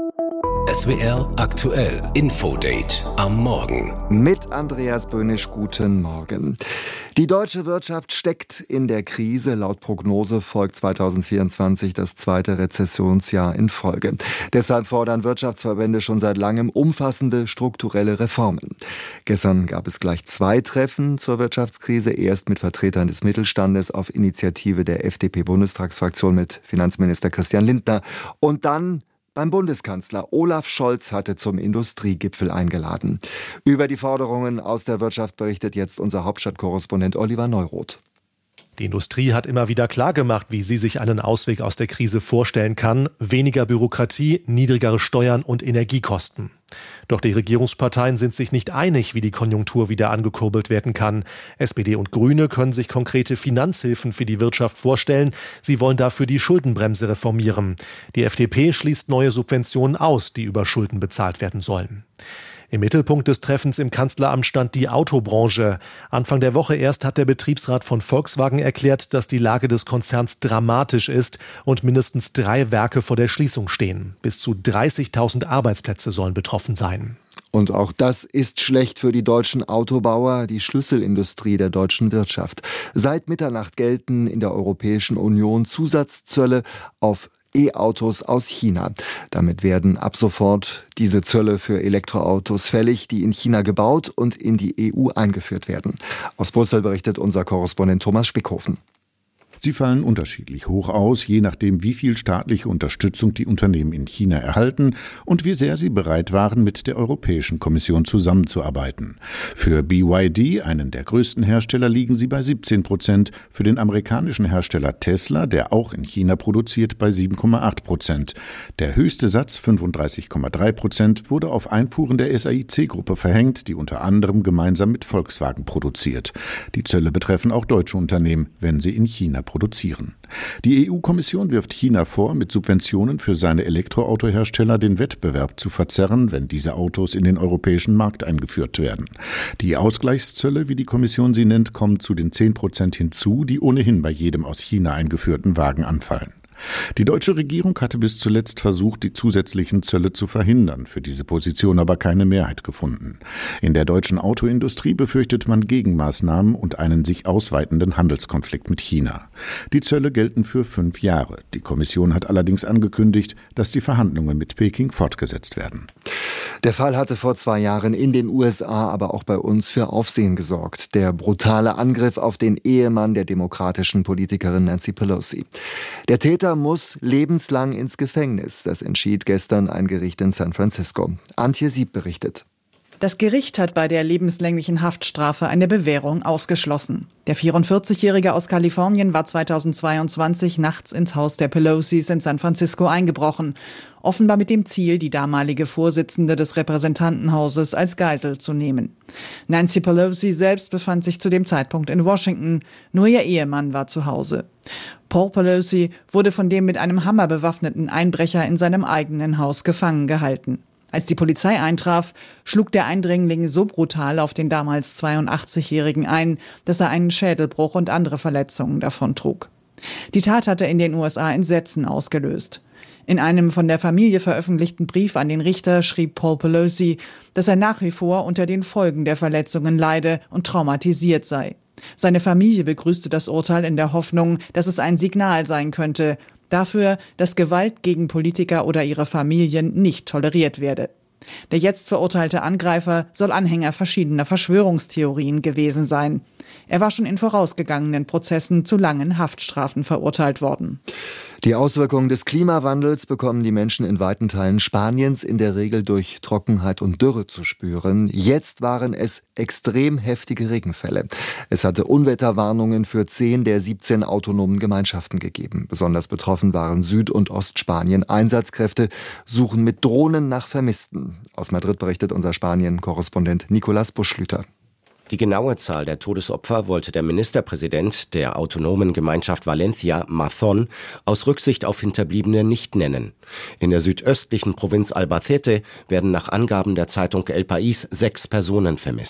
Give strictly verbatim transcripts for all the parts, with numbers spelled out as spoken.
S W R aktuell Infodate am Morgen. Mit Andreas Böhnisch, guten Morgen. Die deutsche Wirtschaft steckt in der Krise. Laut Prognose folgt zweitausendvierundzwanzig das zweite Rezessionsjahr in Folge. Deshalb fordern Wirtschaftsverbände schon seit langem umfassende strukturelle Reformen. Gestern gab es gleich zwei Treffen zur Wirtschaftskrise. Erst mit Vertretern des Mittelstandes auf Initiative der F D P-Bundestagsfraktion mit Finanzminister Christian Lindner. Und dann beim Bundeskanzler. Olaf Scholz hatte zum Industriegipfel eingeladen. Über die Forderungen aus der Wirtschaft berichtet jetzt unser Hauptstadtkorrespondent Oliver Neuroth. Die Industrie hat immer wieder klargemacht, wie sie sich einen Ausweg aus der Krise vorstellen kann. Weniger Bürokratie, niedrigere Steuern und Energiekosten. Doch die Regierungsparteien sind sich nicht einig, wie die Konjunktur wieder angekurbelt werden kann. S P D und Grüne können sich konkrete Finanzhilfen für die Wirtschaft vorstellen. Sie wollen dafür die Schuldenbremse reformieren. Die F D P schließt neue Subventionen aus, die über Schulden bezahlt werden sollen. Im Mittelpunkt des Treffens im Kanzleramt stand die Autobranche. Anfang der Woche erst hat der Betriebsrat von Volkswagen erklärt, dass die Lage des Konzerns dramatisch ist und mindestens drei Werke vor der Schließung stehen. Bis zu dreißigtausend Arbeitsplätze sollen betroffen sein. Und auch das ist schlecht für die deutschen Autobauer, die Schlüsselindustrie der deutschen Wirtschaft. Seit Mitternacht gelten in der Europäischen Union Zusatzzölle auf E-Autos aus China. Damit werden ab sofort diese Zölle für Elektroautos fällig, die in China gebaut und in die E U eingeführt werden. Aus Brüssel berichtet unser Korrespondent Thomas Spickhofen. Sie fallen unterschiedlich hoch aus, je nachdem, wie viel staatliche Unterstützung die Unternehmen in China erhalten und wie sehr sie bereit waren, mit der Europäischen Kommission zusammenzuarbeiten. Für B Y D, einen der größten Hersteller, liegen sie bei siebzehn Prozent, für den amerikanischen Hersteller Tesla, der auch in China produziert, bei sieben Komma acht Prozent. Der höchste Satz, fünfunddreißig Komma drei Prozent, wurde auf Einfuhren der S A I C-Gruppe verhängt, die unter anderem gemeinsam mit Volkswagen produziert. Die Zölle betreffen auch deutsche Unternehmen, wenn sie in China produzieren. Die E U-Kommission wirft China vor, mit Subventionen für seine Elektroautohersteller den Wettbewerb zu verzerren, wenn diese Autos in den europäischen Markt eingeführt werden. Die Ausgleichszölle, wie die Kommission sie nennt, kommen zu den zehn Prozent hinzu, die ohnehin bei jedem aus China eingeführten Wagen anfallen. Die deutsche Regierung hatte bis zuletzt versucht, die zusätzlichen Zölle zu verhindern, für diese Position aber keine Mehrheit gefunden. In der deutschen Autoindustrie befürchtet man Gegenmaßnahmen und einen sich ausweitenden Handelskonflikt mit China. Die Zölle gelten für fünf Jahre. Die Kommission hat allerdings angekündigt, dass die Verhandlungen mit Peking fortgesetzt werden. Der Fall hatte vor zwei Jahren in den U S A, aber auch bei uns für Aufsehen gesorgt. Der brutale Angriff auf den Ehemann der demokratischen Politikerin Nancy Pelosi. Der Täter muss lebenslang ins Gefängnis. Das entschied gestern ein Gericht in San Francisco. Antje Sieb berichtet. Das Gericht hat bei der lebenslänglichen Haftstrafe eine Bewährung ausgeschlossen. Der vierundvierzigjährige aus Kalifornien war zweitausendzweiundzwanzig nachts ins Haus der Pelosis in San Francisco eingebrochen. Offenbar mit dem Ziel, die damalige Vorsitzende des Repräsentantenhauses als Geisel zu nehmen. Nancy Pelosi selbst befand sich zu dem Zeitpunkt in Washington. Nur ihr Ehemann war zu Hause. Paul Pelosi wurde von dem mit einem Hammer bewaffneten Einbrecher in seinem eigenen Haus gefangen gehalten. Als die Polizei eintraf, schlug der Eindringling so brutal auf den damals zweiundachtzigjährigen ein, dass er einen Schädelbruch und andere Verletzungen davontrug. Die Tat hatte in den U S A Entsetzen ausgelöst. In einem von der Familie veröffentlichten Brief an den Richter schrieb Paul Pelosi, dass er nach wie vor unter den Folgen der Verletzungen leide und traumatisiert sei. Seine Familie begrüßte das Urteil in der Hoffnung, dass es ein Signal sein könnte dafür, dass Gewalt gegen Politiker oder ihre Familien nicht toleriert werde. Der jetzt verurteilte Angreifer soll Anhänger verschiedener Verschwörungstheorien gewesen sein. Er war schon in vorausgegangenen Prozessen zu langen Haftstrafen verurteilt worden. Die Auswirkungen des Klimawandels bekommen die Menschen in weiten Teilen Spaniens in der Regel durch Trockenheit und Dürre zu spüren. Jetzt waren es extrem heftige Regenfälle. Es hatte Unwetterwarnungen für zehn der siebzehn autonomen Gemeinschaften gegeben. Besonders betroffen waren Süd- und Ostspanien. Einsatzkräfte suchen mit Drohnen nach Vermissten. Aus Madrid berichtet unser Spanien-Korrespondent Nicolás Buschlüter. Die genaue Zahl der Todesopfer wollte der Ministerpräsident der autonomen Gemeinschaft Valencia, Mazón, aus Rücksicht auf Hinterbliebene nicht nennen. In der südöstlichen Provinz Albacete werden nach Angaben der Zeitung El País sechs Personen vermisst.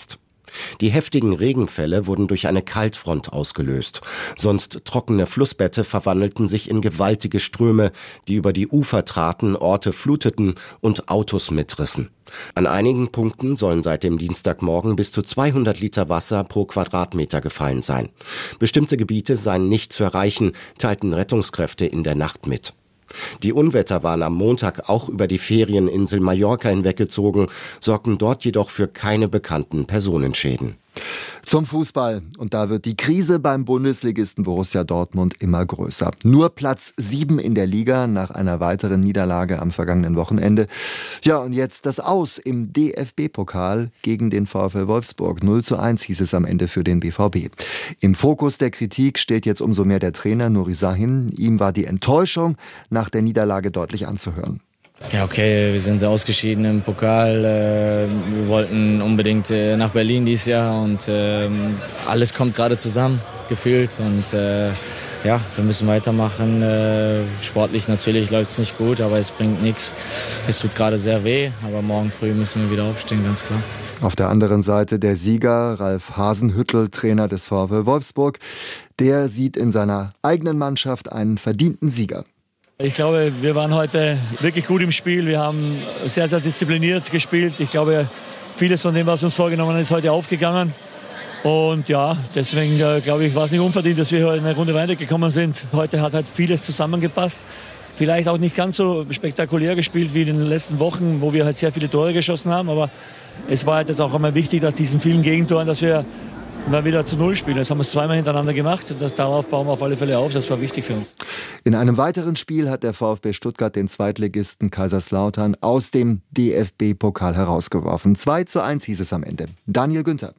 Die heftigen Regenfälle wurden durch eine Kaltfront ausgelöst. Sonst trockene Flussbette verwandelten sich in gewaltige Ströme, die über die Ufer traten, Orte fluteten und Autos mitrissen. An einigen Punkten sollen seit dem Dienstagmorgen bis zu zweihundert Liter Wasser pro Quadratmeter gefallen sein. Bestimmte Gebiete seien nicht zu erreichen, teilten Rettungskräfte in der Nacht mit. Die Unwetter waren am Montag auch über die Ferieninsel Mallorca hinweggezogen, sorgten dort jedoch für keine bekannten Personenschäden. Zum Fußball. Und da wird die Krise beim Bundesligisten Borussia Dortmund immer größer. Nur Platz sieben in der Liga nach einer weiteren Niederlage am vergangenen Wochenende. Ja, und jetzt das Aus im D F B-Pokal gegen den VfL Wolfsburg. null zu eins hieß es am Ende für den B V B. Im Fokus der Kritik steht jetzt umso mehr der Trainer Nuri Sahin. Ihm war die Enttäuschung nach der Niederlage deutlich anzuhören. Ja, okay, wir sind ausgeschieden im Pokal. Wir wollten unbedingt nach Berlin dieses Jahr und alles kommt gerade zusammen, gefühlt. Und ja, wir müssen weitermachen. Sportlich natürlich läuft es nicht gut, aber es bringt nichts. Es tut gerade sehr weh, aber morgen früh müssen wir wieder aufstehen, ganz klar. Auf der anderen Seite der Sieger, Ralf Hasenhüttl, Trainer des VfL Wolfsburg. Der sieht in seiner eigenen Mannschaft einen verdienten Sieger. Ich glaube, wir waren heute wirklich gut im Spiel. Wir haben sehr, sehr diszipliniert gespielt. Ich glaube, vieles von dem, was wir uns vorgenommen haben, ist heute aufgegangen. Und ja, deswegen äh, glaube ich, war es nicht unverdient, dass wir in eine Runde weitergekommen sind. Heute hat halt vieles zusammengepasst. Vielleicht auch nicht ganz so spektakulär gespielt wie in den letzten Wochen, wo wir halt sehr viele Tore geschossen haben. Aber es war halt jetzt auch einmal wichtig, dass diesen vielen Gegentoren, dass wir mal wieder zu Null spielen. Das haben wir zweimal hintereinander gemacht. Das, darauf bauen wir auf alle Fälle auf. Das war wichtig für uns. In einem weiteren Spiel hat der VfB Stuttgart den Zweitligisten Kaiserslautern aus dem D F B-Pokal herausgeworfen. zwei zu eins hieß es am Ende. Daniel Günther.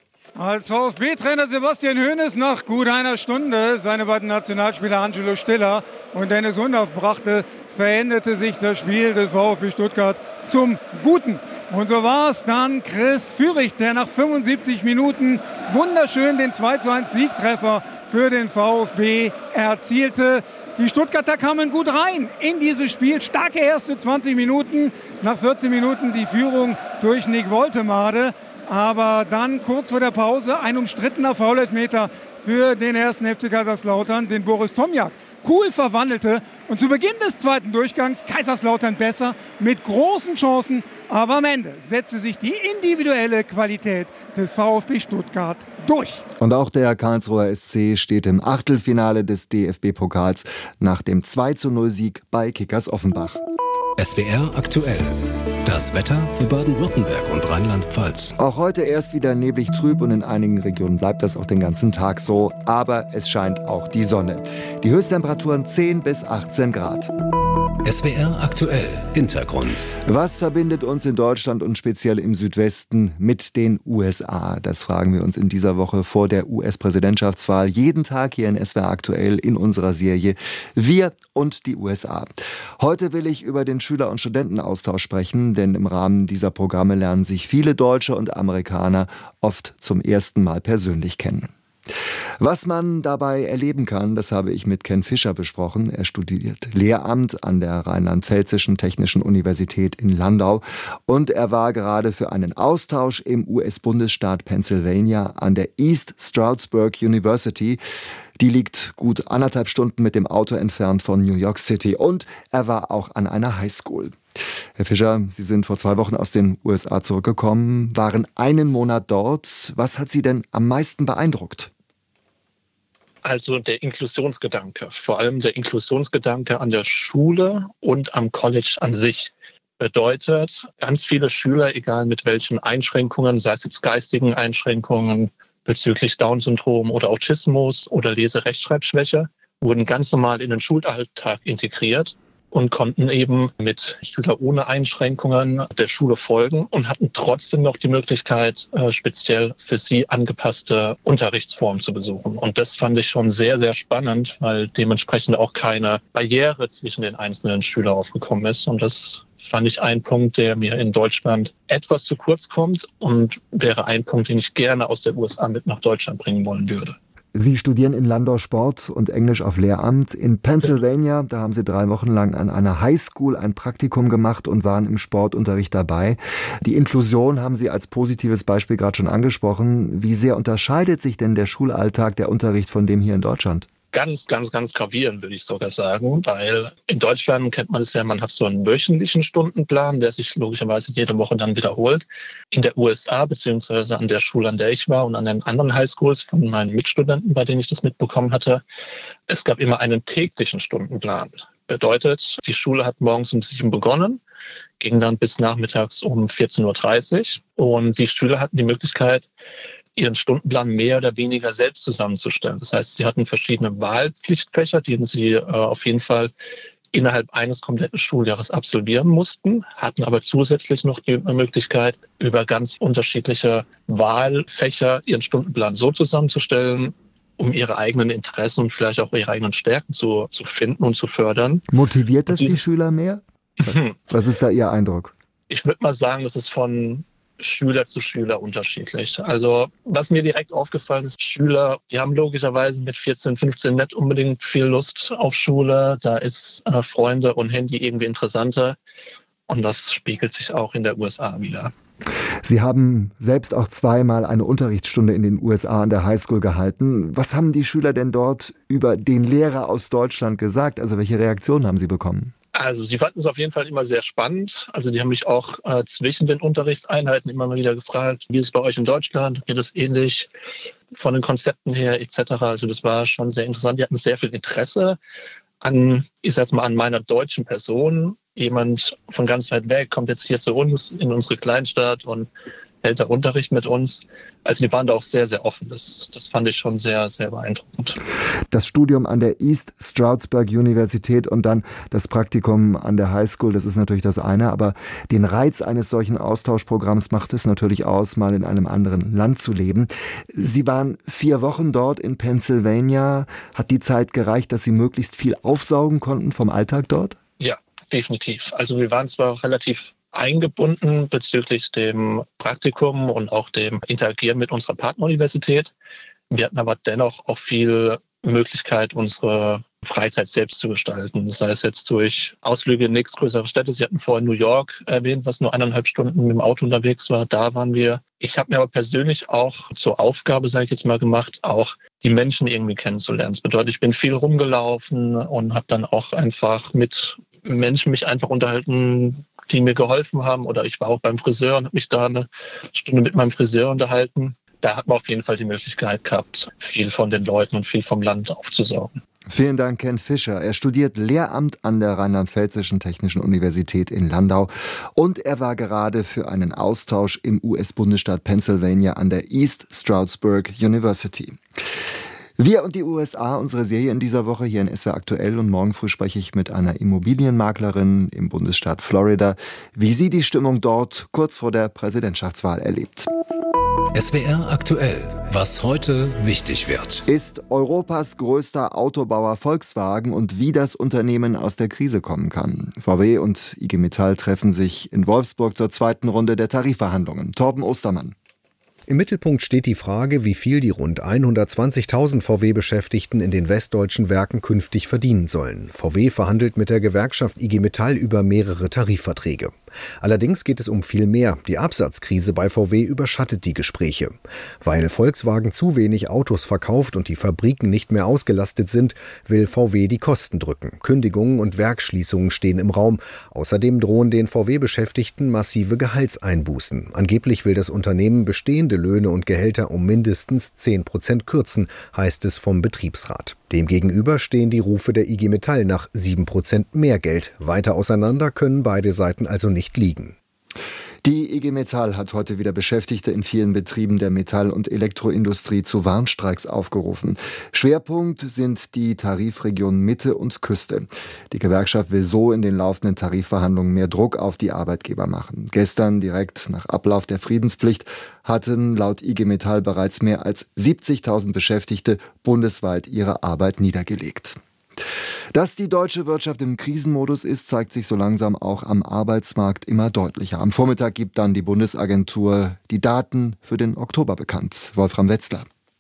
Als VfB-Trainer Sebastian Hoeneß nach gut einer Stunde seine beiden Nationalspieler Angelo Stiller und Dennis Undaff brachte, veränderte sich das Spiel des VfB Stuttgart zum Guten. Und so war es dann Chris Führig, der nach fünfundsiebzig Minuten wunderschön den zwei zu eins Siegtreffer für den VfB erzielte. Die Stuttgarter kamen gut rein in dieses Spiel. Starke erste zwanzig Minuten. Nach vierzehn Minuten die Führung durch Nick Woltemade. Aber dann kurz vor der Pause ein umstrittener Foulelfmeter für den ersten F C Kaiserslautern, den Boris Tomjak cool verwandelte. Und zu Beginn des zweiten Durchgangs Kaiserslautern besser mit großen Chancen. Aber am Ende setzte sich die individuelle Qualität des VfB Stuttgart durch. Und auch der Karlsruher S C steht im Achtelfinale des D F B-Pokals nach dem zwei zu null Sieg bei Kickers Offenbach. S W R aktuell. Das Wetter für Baden-Württemberg und Rheinland-Pfalz. Auch heute erst wieder neblig trüb und in einigen Regionen bleibt das auch den ganzen Tag so. Aber es scheint auch die Sonne. Die Höchsttemperaturen zehn bis achtzehn Grad. S W R aktuell. Hintergrund. Was verbindet uns in Deutschland und speziell im Südwesten mit den U S A? Das fragen wir uns in dieser Woche vor der U S-Präsidentschaftswahl jeden Tag hier in S W R aktuell in unserer Serie Wir und die U S A. Heute will ich über den Schüler- und Studentenaustausch sprechen, denn im Rahmen dieser Programme lernen sich viele Deutsche und Amerikaner oft zum ersten Mal persönlich kennen. Was man dabei erleben kann, das habe ich mit Ken Fischer besprochen. Er studiert Lehramt an der Rheinland-Pfälzischen Technischen Universität in Landau und er war gerade für einen Austausch im U S-Bundesstaat Pennsylvania an der East Stroudsburg University. Die liegt gut anderthalb Stunden mit dem Auto entfernt von New York City und er war auch an einer Highschool. Herr Fischer, Sie sind vor zwei Wochen aus den U S A zurückgekommen, waren einen Monat dort. Was hat Sie denn am meisten beeindruckt? Also der Inklusionsgedanke, vor allem der Inklusionsgedanke an der Schule und am College an sich. Bedeutet, ganz viele Schüler, egal mit welchen Einschränkungen, sei es jetzt geistigen Einschränkungen bezüglich Down-Syndrom oder Autismus oder Lese-Rechtschreibschwäche, wurden ganz normal in den Schulalltag integriert und konnten eben mit Schülern ohne Einschränkungen der Schule folgen und hatten trotzdem noch die Möglichkeit, speziell für sie angepasste Unterrichtsformen zu besuchen. Und das fand ich schon sehr, sehr spannend, weil dementsprechend auch keine Barriere zwischen den einzelnen Schülern aufgekommen ist. Und das fand ich ein Punkt, der mir in Deutschland etwas zu kurz kommt und wäre ein Punkt, den ich gerne aus der U S A mit nach Deutschland bringen wollen würde. Sie studieren in Landau Sport und Englisch auf Lehramt. In Pennsylvania, da haben Sie drei Wochen lang an einer Highschool ein Praktikum gemacht und waren im Sportunterricht dabei. Die Inklusion haben Sie als positives Beispiel gerade schon angesprochen. Wie sehr unterscheidet sich denn der Schulalltag, der Unterricht von dem hier in Deutschland? Ganz, ganz, ganz gravierend, würde ich sogar sagen, weil in Deutschland kennt man es ja, man hat so einen wöchentlichen Stundenplan, der sich logischerweise jede Woche dann wiederholt. In der U S A, beziehungsweise an der Schule, an der ich war und an den anderen Highschools von meinen Mitstudenten, bei denen ich das mitbekommen hatte, es gab immer einen täglichen Stundenplan. Bedeutet, die Schule hat morgens um sieben begonnen, ging dann bis nachmittags um vierzehn Uhr dreißig und die Schüler hatten die Möglichkeit, ihren Stundenplan mehr oder weniger selbst zusammenzustellen. Das heißt, sie hatten verschiedene Wahlpflichtfächer, die sie äh, auf jeden Fall innerhalb eines kompletten Schuljahres absolvieren mussten, hatten aber zusätzlich noch die Möglichkeit, über ganz unterschiedliche Wahlfächer ihren Stundenplan so zusammenzustellen, um ihre eigenen Interessen und vielleicht auch ihre eigenen Stärken zu, zu finden und zu fördern. Motiviert das die Schüler mehr? Was ist da Ihr Eindruck? Ich würde mal sagen, das ist von Schüler zu Schüler unterschiedlich. Also was mir direkt aufgefallen ist, Schüler, die haben logischerweise mit vierzehn, fünfzehn nicht unbedingt viel Lust auf Schule. Da ist äh, Freunde und Handy irgendwie interessanter. Und das spiegelt sich auch in der U S A wieder. Sie haben selbst auch zweimal eine Unterrichtsstunde in den U S A an der Highschool gehalten. Was haben die Schüler denn dort über den Lehrer aus Deutschland gesagt? Also welche Reaktionen haben Sie bekommen? Also sie fanden es auf jeden Fall immer sehr spannend. Also die haben mich auch äh, zwischen den Unterrichtseinheiten immer mal wieder gefragt, wie ist es bei euch in Deutschland? Geht es ähnlich von den Konzepten her et cetera? Also das war schon sehr interessant. Die hatten sehr viel Interesse an, ich sag mal, an meiner deutschen Person. Jemand von ganz weit weg kommt jetzt hier zu uns in unsere Kleinstadt und hält da Unterricht mit uns. Also die waren da auch sehr, sehr offen. Das, das fand ich schon sehr, sehr beeindruckend. Das Studium an der East Stroudsburg Universität und dann das Praktikum an der Highschool, das ist natürlich das eine, aber den Reiz eines solchen Austauschprogramms macht es natürlich aus, mal in einem anderen Land zu leben. Sie waren vier Wochen dort in Pennsylvania. Hat die Zeit gereicht, dass Sie möglichst viel aufsaugen konnten vom Alltag dort? Ja, definitiv. Also wir waren zwar relativ eingebunden bezüglich dem Praktikum und auch dem Interagieren mit unserer Partneruniversität. Wir hatten aber dennoch auch viel Möglichkeit, unsere Freizeit selbst zu gestalten. Das heißt jetzt durch Ausflüge in nächstgrößere Städte. Sie hatten vorhin New York erwähnt, was nur eineinhalb Stunden mit dem Auto unterwegs war. Da waren wir. Ich habe mir aber persönlich auch zur Aufgabe, sage ich jetzt mal, gemacht, auch die Menschen irgendwie kennenzulernen. Das bedeutet, ich bin viel rumgelaufen und habe dann auch einfach mit Menschen mich einfach unterhalten, die mir geholfen haben. Oder ich war auch beim Friseur und habe mich da eine Stunde mit meinem Friseur unterhalten. Da hat man auf jeden Fall die Möglichkeit gehabt, viel von den Leuten und viel vom Land aufzusaugen. Vielen Dank, Ken Fischer. Er studiert Lehramt an der Rheinland-Pfälzischen Technischen Universität in Landau und er war gerade für einen Austausch im U S-Bundesstaat Pennsylvania an der East Stroudsburg University. Wir und die U S A, unsere Serie in dieser Woche hier in S W R Aktuell, und morgen früh spreche ich mit einer Immobilienmaklerin im Bundesstaat Florida, wie sie die Stimmung dort kurz vor der Präsidentschaftswahl erlebt. S W R Aktuell. Was heute wichtig wird. Ist Europas größter Autobauer Volkswagen und wie das Unternehmen aus der Krise kommen kann. V W und I G Metall treffen sich in Wolfsburg zur zweiten Runde der Tarifverhandlungen. Torben Ostermann. Im Mittelpunkt steht die Frage, wie viel die rund hundertzwanzigtausend V W-Beschäftigten in den westdeutschen Werken künftig verdienen sollen. V W verhandelt mit der Gewerkschaft I G Metall über mehrere Tarifverträge. Allerdings geht es um viel mehr. Die Absatzkrise bei V W überschattet die Gespräche. Weil Volkswagen zu wenig Autos verkauft und die Fabriken nicht mehr ausgelastet sind, will V W die Kosten drücken. Kündigungen und Werksschließungen stehen im Raum. Außerdem drohen den V W-Beschäftigten massive Gehaltseinbußen. Angeblich will das Unternehmen bestehende Löhne und Gehälter um mindestens zehn Prozent kürzen, heißt es vom Betriebsrat. Demgegenüber stehen die Rufe der I G Metall nach sieben Prozent mehr Geld. Weiter auseinander können beide Seiten also nicht liegen. Die I G Metall hat heute wieder Beschäftigte in vielen Betrieben der Metall- und Elektroindustrie zu Warnstreiks aufgerufen. Schwerpunkt sind die Tarifregionen Mitte und Küste. Die Gewerkschaft will so in den laufenden Tarifverhandlungen mehr Druck auf die Arbeitgeber machen. Gestern, direkt nach Ablauf der Friedenspflicht, hatten laut I G Metall bereits mehr als siebzigtausend Beschäftigte bundesweit ihre Arbeit niedergelegt. Dass die deutsche Wirtschaft im Krisenmodus ist, zeigt sich so langsam auch am Arbeitsmarkt immer deutlicher. Am Vormittag gibt dann die Bundesagentur die Daten für den Oktober bekannt. Wolfram Wetzler.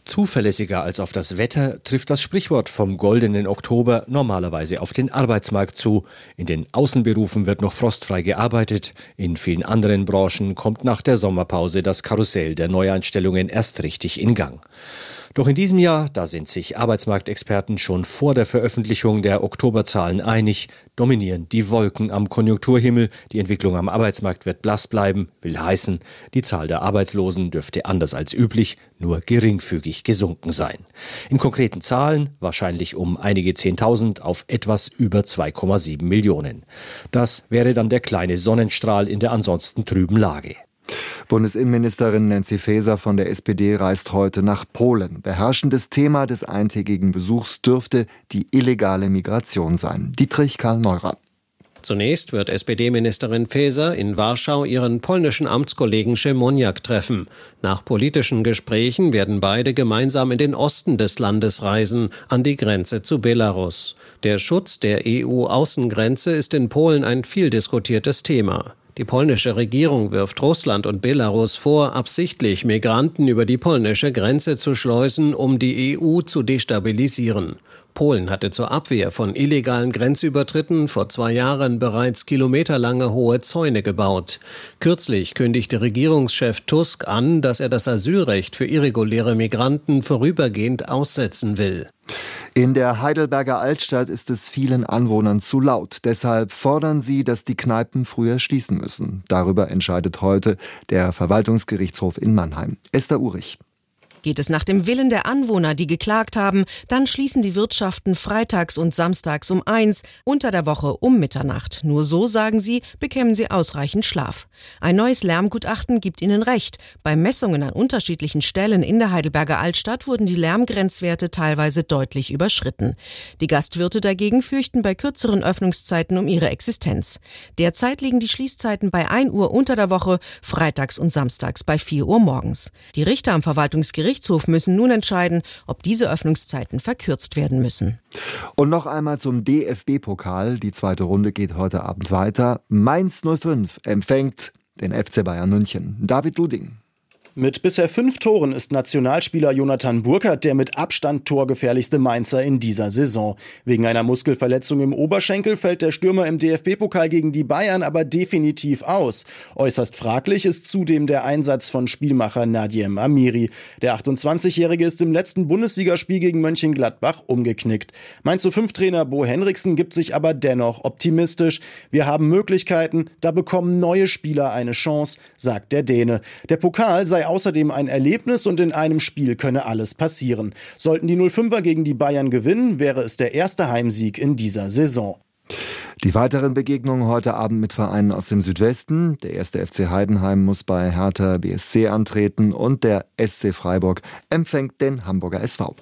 Zuverlässiger als auf das Wetter trifft das Sprichwort vom goldenen Oktober normalerweise auf den Arbeitsmarkt zu. In den Außenberufen wird noch frostfrei gearbeitet. In vielen anderen Branchen kommt nach der Sommerpause das Karussell der Neueinstellungen erst richtig in Gang. Doch in diesem Jahr, da sind sich Arbeitsmarktexperten schon vor der Veröffentlichung der Oktoberzahlen einig, dominieren die Wolken am Konjunkturhimmel. Die Entwicklung am Arbeitsmarkt wird blass bleiben, will heißen, die Zahl der Arbeitslosen dürfte anders als üblich nur geringfügig gesunken sein. In konkreten Zahlen wahrscheinlich um einige Zehntausend auf etwas über zwei Komma sieben Millionen. Das wäre dann der kleine Sonnenstrahl in der ansonsten trüben Lage. Bundesinnenministerin Nancy Faeser von der S P D reist heute nach Polen. Beherrschendes Thema des eintägigen Besuchs dürfte die illegale Migration sein. Dietrich Karl Meurer. Zunächst wird S P D-Ministerin Faeser in Warschau ihren polnischen Amtskollegen Siemoniak treffen. Nach politischen Gesprächen werden beide gemeinsam in den Osten des Landes reisen, an die Grenze zu Belarus. Der Schutz der E U-Außengrenze ist in Polen ein viel diskutiertes Thema. Die polnische Regierung wirft Russland und Belarus vor, absichtlich Migranten über die polnische Grenze zu schleusen, um die E U zu destabilisieren. Polen hatte zur Abwehr von illegalen Grenzübertritten vor zwei Jahren bereits kilometerlange hohe Zäune gebaut. Kürzlich kündigte Regierungschef Tusk an, dass er das Asylrecht für irreguläre Migranten vorübergehend aussetzen will. In der Heidelberger Altstadt ist es vielen Anwohnern zu laut. Deshalb fordern sie, dass die Kneipen früher schließen müssen. Darüber entscheidet heute der Verwaltungsgerichtshof in Mannheim. Esther Urich. Geht es nach dem Willen der Anwohner, die geklagt haben, dann schließen die Wirtschaften freitags und samstags um eins, unter der Woche um Mitternacht. Nur so, sagen sie, bekämen sie ausreichend Schlaf. Ein neues Lärmgutachten gibt ihnen recht. Bei Messungen an unterschiedlichen Stellen in der Heidelberger Altstadt wurden die Lärmgrenzwerte teilweise deutlich überschritten. Die Gastwirte dagegen fürchten bei kürzeren Öffnungszeiten um ihre Existenz. Derzeit liegen die Schließzeiten bei ein Uhr unter der Woche, freitags und samstags bei vier Uhr morgens. Die Richter am Verwaltungsgericht Gerichtshof müssen nun entscheiden, ob diese Öffnungszeiten verkürzt werden müssen. Und noch einmal zum D F B-Pokal. Die zweite Runde geht heute Abend weiter. Mainz null fünf empfängt den F C Bayern München. David Luding. Mit bisher fünf Toren ist Nationalspieler Jonathan Burkhardt der mit Abstand torgefährlichste Mainzer in dieser Saison. Wegen einer Muskelverletzung im Oberschenkel fällt der Stürmer im D F B-Pokal gegen die Bayern aber definitiv aus. Äußerst fraglich ist zudem der Einsatz von Spielmacher Nadiem Amiri. Der achtundzwanzigjährige ist im letzten Bundesligaspiel gegen Mönchengladbach umgeknickt. Mainz null fünf-Trainer Bo Henriksen gibt sich aber dennoch optimistisch. Wir haben Möglichkeiten, da bekommen neue Spieler eine Chance, sagt der Däne. Der Pokal sei außerdem ein Erlebnis und in einem Spiel könne alles passieren. Sollten die null fünfer gegen die Bayern gewinnen, wäre es der erste Heimsieg in dieser Saison. Die weiteren Begegnungen heute Abend mit Vereinen aus dem Südwesten. Der erste F C Heidenheim muss bei Hertha B S C antreten und der S C Freiburg empfängt den Hamburger S V.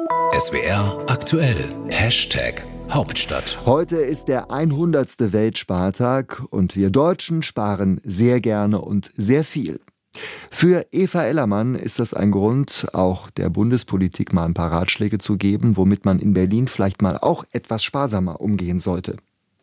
S W R aktuell. Hashtag Hauptstadt. Heute ist der hundertste Weltspartag und wir Deutschen sparen sehr gerne und sehr viel. Für Eva Ellermann ist das ein Grund, auch der Bundespolitik mal ein paar Ratschläge zu geben, womit man in Berlin vielleicht mal auch etwas sparsamer umgehen sollte.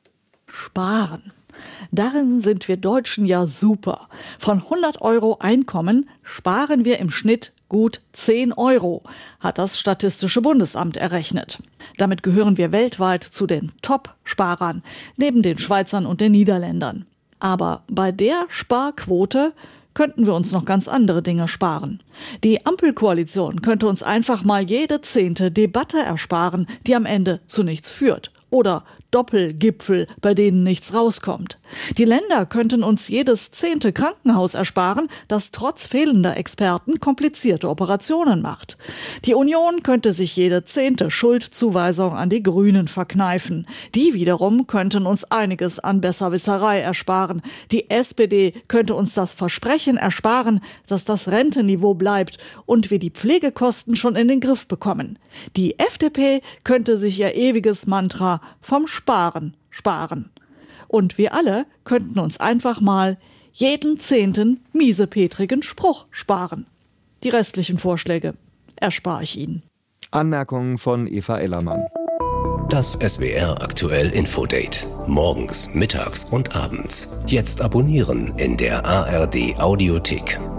Sparen. Darin sind wir Deutschen ja super. Von hundert Euro Einkommen sparen wir im Schnitt gut zehn Euro, hat das Statistische Bundesamt errechnet. Damit gehören wir weltweit zu den Top-Sparern, neben den Schweizern und den Niederländern. Aber bei der Sparquote könnten wir uns noch ganz andere Dinge sparen. Die Ampelkoalition könnte uns einfach mal jede zehnte Debatte ersparen, die am Ende zu nichts führt. Oder Doppelgipfel, bei denen nichts rauskommt. Die Länder könnten uns jedes zehnte Krankenhaus ersparen, das trotz fehlender Experten komplizierte Operationen macht. Die Union könnte sich jede zehnte Schuldzuweisung an die Grünen verkneifen. Die wiederum könnten uns einiges an Besserwisserei ersparen. Die S P D könnte uns das Versprechen ersparen, dass das Rentenniveau bleibt und wir die Pflegekosten schon in den Griff bekommen. Die F D P könnte sich ihr ewiges Mantra vom Sparen sparen. Und wir alle könnten uns einfach mal jeden zehnten miesepetrigen Spruch sparen. Die restlichen Vorschläge erspare ich Ihnen. Anmerkungen von Eva Ellermann. Das S W R aktuell Infodate. Morgens, mittags und abends. Jetzt abonnieren in der A R D Audiothek.